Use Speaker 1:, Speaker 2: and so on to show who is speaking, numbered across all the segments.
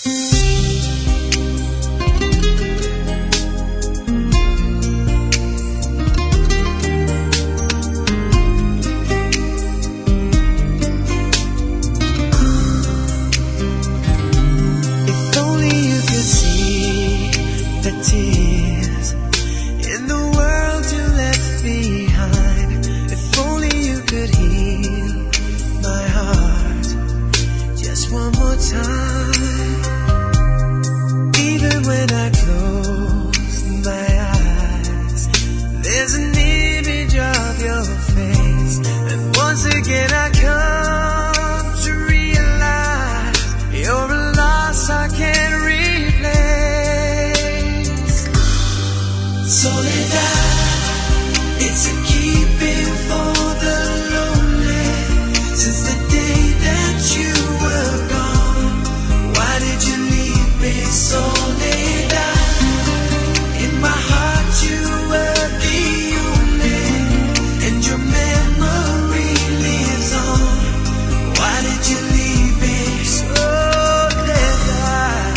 Speaker 1: Tears in the world you left behind. If only you could heal my heart just one more time. Even when I close my eyes, there's an image of your face, and once again I come to realize you're a loss I can't replace. Soledad, it's a keeping for the lonely. Since the day that you were gone, why did you leave me, Soledad? In my heart you were the only, and your memory lives on. Why did you leave me, Soledad?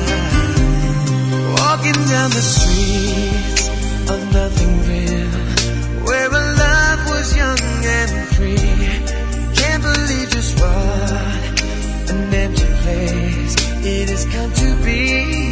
Speaker 1: Walking down the street of nothing real, where our love was young and free. Can't believe just what an empty place it has come to be.